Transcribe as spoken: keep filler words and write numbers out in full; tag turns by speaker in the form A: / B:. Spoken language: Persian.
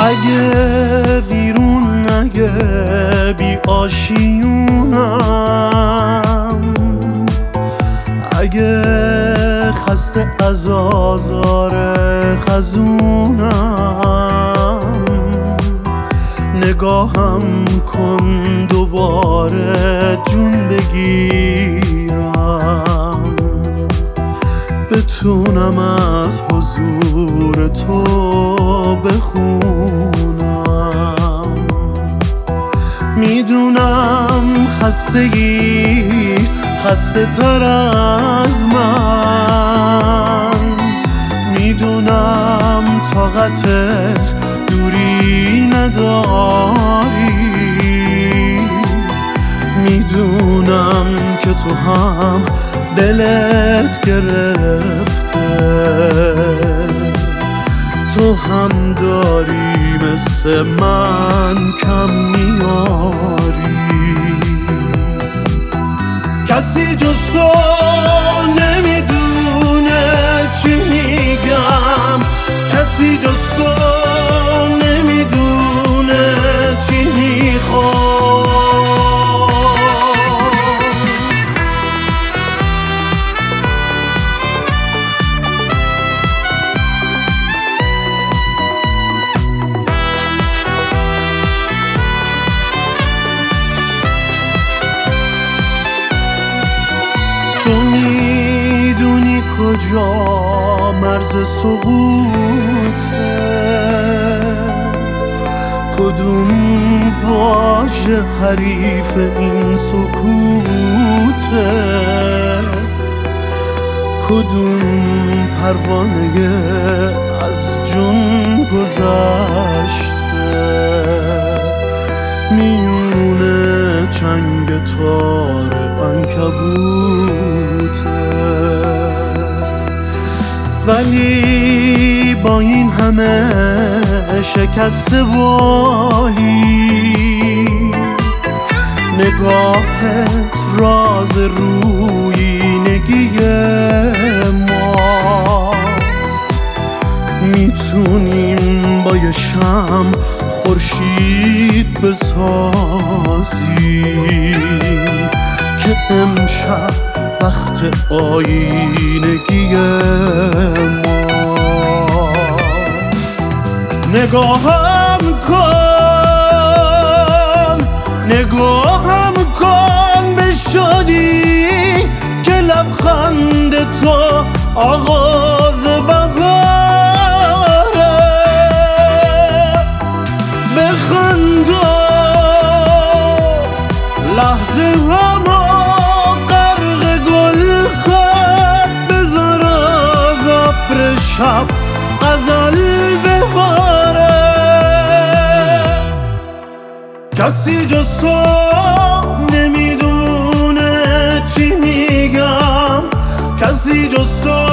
A: اگه بیرون اگه بی آشیونم، اگه خسته از آزار خزونم، نگاهم کن دوباره جون بگیرم، بتونم از حضور تو بخونم. میدونم خستگی خسته تر از من، میدونم طاقت دوری نداری، میدونم که تو هم دلت گرفته، تو هم داری مثل من کم میاری. کسی جز تو نمیدونه چی میگم، کسی جز تو نمیدونه چی میخوام. تو میدونی کجا مرز سقوطه، کدوم واژه حریف این سکوته، کدوم پروانه از جون گذشته میونه چنگ تار عنکبوته. ولی با این همه شکست بالی، نگاهت راز رویینگی ماست. میتونیم با یه شمع خورشید بسازیم که امشب وقت آینگی ماست. نگاهم کن نگاهم کن به شادی که لبخند تو آغاز بهاره. بخندا لحظه همو غرق گل کن، بذار از ابر شب غزل بباره. کسی جز تو نمیدونه چی میگم، کسی جز تو